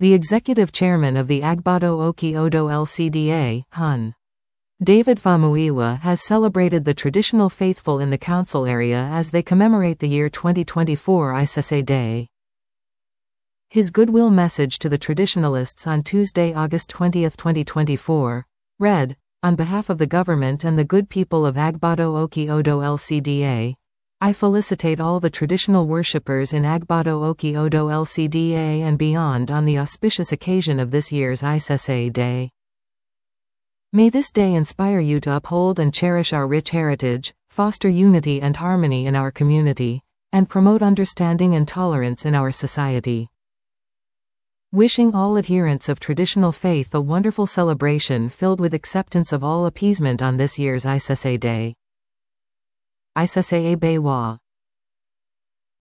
The executive chairman of the Agbado Oki Odo LCDA, Hun. David Famuyiwa, has celebrated the traditional faithful in the council area as they commemorate the year 2024 Isese Day. His goodwill message to the traditionalists on Tuesday, August 20, 2024, read, "On behalf of the government and the good people of Agbado Oki Odo LCDA, I felicitate all the traditional worshippers in Agbado Oki Odo LCDA and beyond on the auspicious occasion of this year's Isese Day. May this day inspire you to uphold and cherish our rich heritage, foster unity and harmony in our community, and promote understanding and tolerance in our society. Wishing all adherents of traditional faith a wonderful celebration filled with acceptance of all appeasement on this year's Isese Day. Isese Abewa.